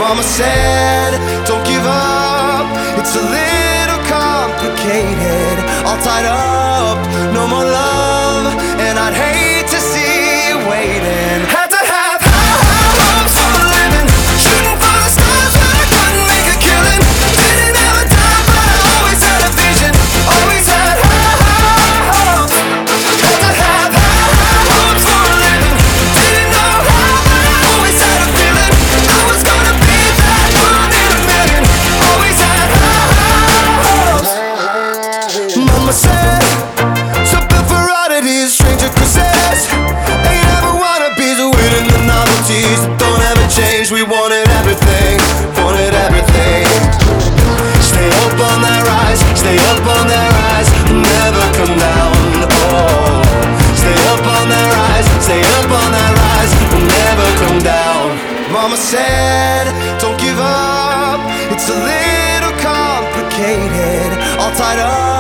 Mama said, don't give up, it's a little complicated. All tied up, no more love, and I'd hate to see you waiting. Had to have high hopes for a living, shooting for the stars but I couldn't make a killing. Didn't have a time but I always had a vision, always had high hopes. Had to have high hopes for a living, didn't know how but I always had a feeling I was gonna be that one in a million. Always had high hopes. Mama said, something for oddities, stranger kisses. Ain't ever wannabes, winning the novelties that don't ever change. We wanted everything, wanted everything. Stay up on that rise, stay up on that rise, never come down. Oh, stay up on that rise, stay up on that rise, never come down. Mama said, don't give up, it's a little complicated. All tied up,